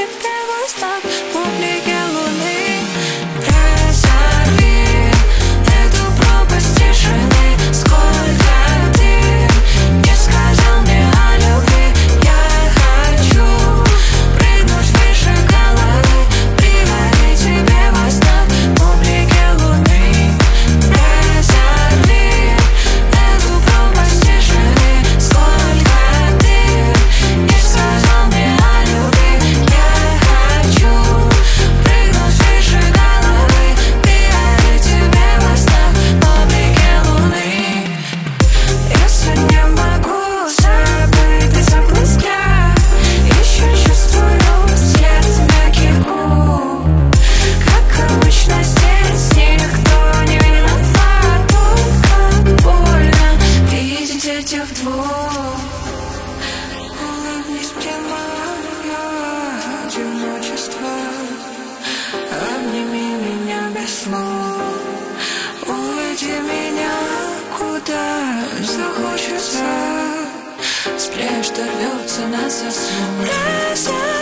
тебе во снах в публике луны. Разорви эту пропасть тишины. Сколько ты не сказал мне о любви. Я хочу прыгнуть выше головы, привалить тебе во снах в публике луны. Разорви эту пропасть тишины. Сколько ты не сказал мне о любви. Я хочу прыгнуть выше головы, привалить тебе во снах в публике луны. Если не могу забыть из областя, еще чувствую след мягких губ. Как обычно здесь никто не виноват. Как больно видеть этих двух. Улыбнись мне, мое одиночество. Обними меня без слов. Уведи меня куда захочется. Спрячь, рвется на сосуд.